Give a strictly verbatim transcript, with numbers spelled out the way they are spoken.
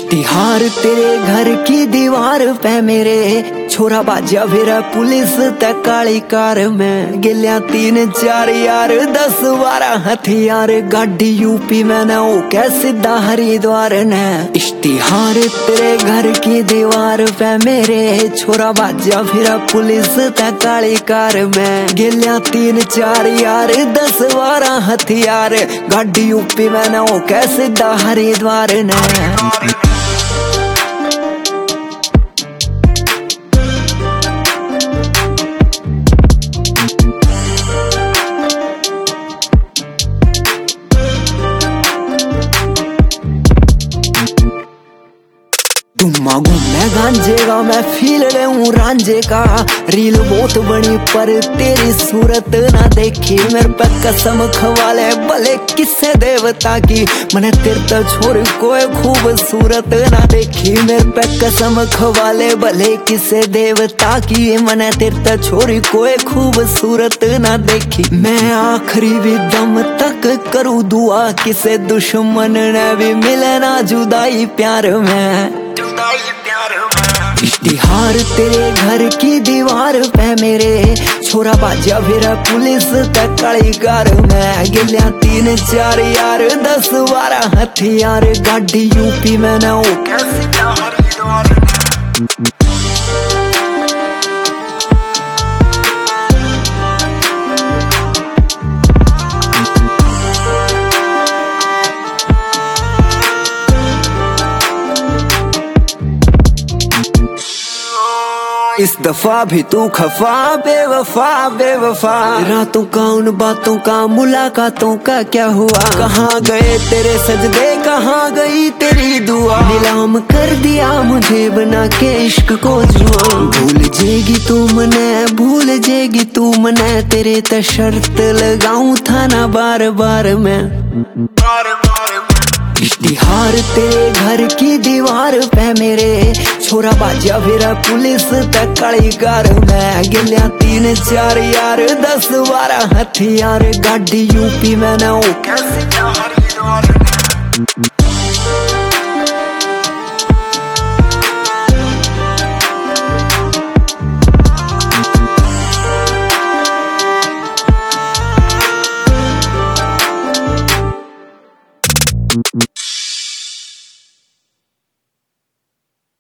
इश्तिहार तेरे घर की दीवार पे मेरे छोरा बाजा फिर पुलिस तक काली कार में गिलिया तीन चार यार दस बारह हथियार गाड़ी यूपी में न हो कै सीधा हरिद्वार ने। इश्तिहार तेरे घर की दीवार पे मेरे छोरा बाजा फिर पुलिस तक काली कार में गिलिया तीन चार यार दस बारह हथियार गाड़ी यूपी में न हो कै सीधा हरिद्वार ने। तुम घूमने गांजे का मैं फील ले हूँ रांझे का रील बहुत बनी पर तेरी सूरत ना देखी मेरे पे कसम खवाले भले किसे देवता की मैंने तेरे तो छोड़ कोई खूबसूरत ना देखी मेरे पे कसम खवाले भले किसे देवता की मैंने तेरे तो छोड़ कोई खूबसूरत ना देखी। मैं आखिरी भी दम तक करूँ दुआ किसे दुश्मन ने भी मिले ना जुदाई प्यार में। इश्तिहार तेरे घर की दीवार पे मेरे छोरा बाजा फिर पुलिस तक काली कार में गिलिया तीन चार यार दस बारह हथियार गाड़ी यूपी में न हो कैसे हरिद्वार ने। इस दफा भी तू खफा बेवफा बेवफा रातों का उन बातों का मुलाकातों का क्या हुआ कहाँ गए तेरे सजदे कहाँ गई तेरी दुआ नीलाम कर दिया मुझे बना के इश्क को जुआ भूल जाएगी तू मने भूल जाएगी तू मने तेरे तो शर्त लगाऊं था ना बार बार मैं बार बार इश्तिहार तेरे घर की दीवार पे मेरे छोरा बाजा फिर पुलिस तक काली कार में गिलिया तीन चार यार दस बारह हथियार गाड़ी यूपी में न हो कैसे हरिद्वार ने।